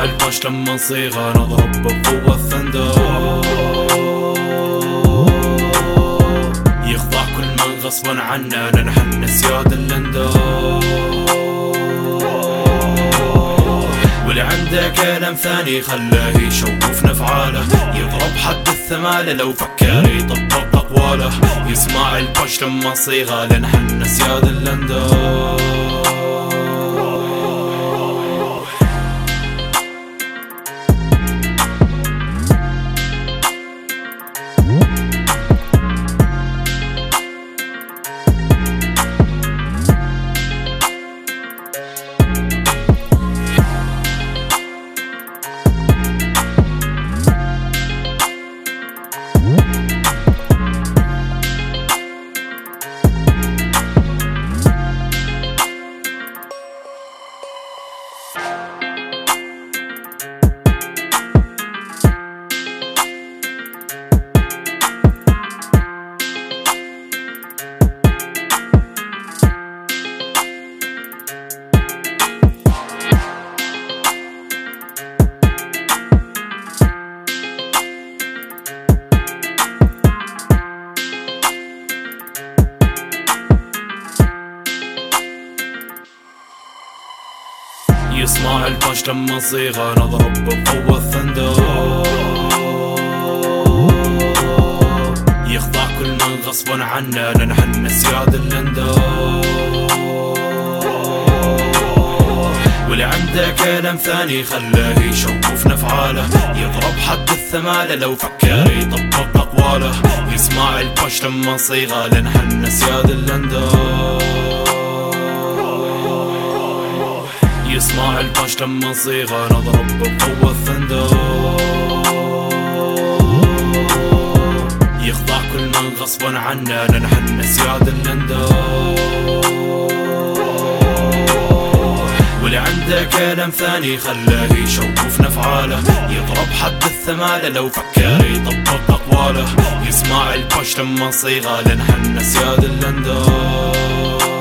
الباش لما نصيغه نضرب بقوة الثندر، يخضع كل من غصبا عنا لنحن سياد اللندر. واللي عنده كلام ثاني خلاه يشوف نفعاله، يضرب حد الثمالة لو فكر يطبق أقواله. يسمع الباش لما نصيغه لنحن سياد اللندر. يسمع الباش لما نصيغه نضرب بقوة الثندر، يخضع كل من غصبا عنا لنحن سياد اللندر. واللي عنده كلام ثاني خلاه يشوف نفعاله، يضرب حد الثمالة لو فكر يطبق أقواله. يسمع الباش لما نصيغه لنحن سياد اللندر. يسمع الباش لما نصيغه نضرب بقوة الثندر، يخضع كل من غصبا عنا لنحن سياد اللندر. واللي عنده كلام ثاني خلاه يشوف نفعاله، يضرب حد الثمالة لو فكر يطبق أقواله. يسمع الباش لما نصيغه لنحن سياد اللندر.